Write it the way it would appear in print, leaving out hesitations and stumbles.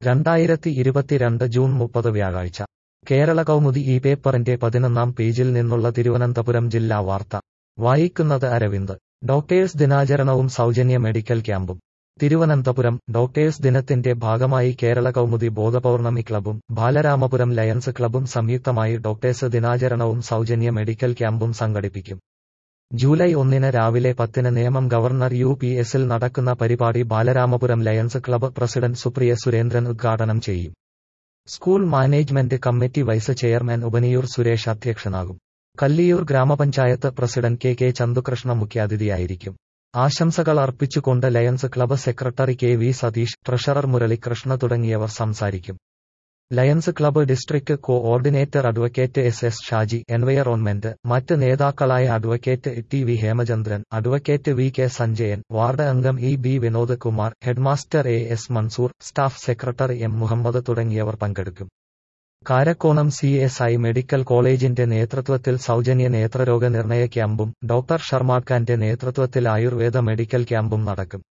2022 June 30 വ്യാഴാഴ്ച കേരള കൗമുദി ഈ പേപ്പറിന്റെ 11-ാം പേജിൽ നിന്നുള്ള തിരുവനന്തപുരം ജില്ലാ വാർത്ത വായിക്കുന്നത് അരവിന്ദ്. ഡോക്ടേഴ്സ് ദിനാചരണവും സൗജന്യ മെഡിക്കൽ ക്യാമ്പും. തിരുവനന്തപുരം ഡോക്ടേഴ്സ് ദിനത്തിന്റെ ഭാഗമായി കേരള കൗമുദി ബോധപൗർണമി ക്ലബ്ബും ബാലരാമപുരം ലയൺസ് ക്ലബ്ബും സംയുക്തമായി ഡോക്ടേഴ്സ് ദിനാചരണവും സൗജന്യ മെഡിക്കൽ ക്യാമ്പും സംഘടിപ്പിക്കും. ജൂലൈ 1 രാവിലെ 10 നേമം ഗവർണർ UPS-ൽ നടക്കുന്ന പരിപാടി Balaramapuram lions club president Supriya Surendran ഉദ്ഘാടനം ചെയ്യും. School management committee vice chairman Upaniyoor Suresh അധ്യക്ഷനാകും. കല്ലിയൂർ ഗ്രാമപഞ്ചായത്ത് പ്രസിഡന്റ് KK ചന്തുകൃഷ്ണ മുഖ്യാതിഥിയായിരിക്കും. ആശംസകൾ അർപ്പിച്ചുകൊണ്ട് lions club secretary KV Satheesh, treasurer Muralikrishna തുടങ്ങിയവർ സംസാരിക്കും. Lions club district coordinator advocate SS Shaji, environment മറ്റ് നേതാക്കളായ advocate TV Hemachandran, advocate VK Sanjayan, ward അംഗം EB Vinod Kumar, headmaster AS Mansoor, staff secretary M Muhammad തുടങ്ങിയവർ പങ്കെടുക്കും. കാരക്കോണം CSI മെഡിക്കൽ കോളേജിന്റെ നേതൃത്വത്തിൽ സൗജന്യ നേത്രരോഗ നിർണയ ക്യാമ്പും ഡോക്ടർ ഷർമാഡ് ഖാന്റെ നേതൃത്വത്തിൽ ആയുർവേദ മെഡിക്കൽ ക്യാമ്പും നടക്കും.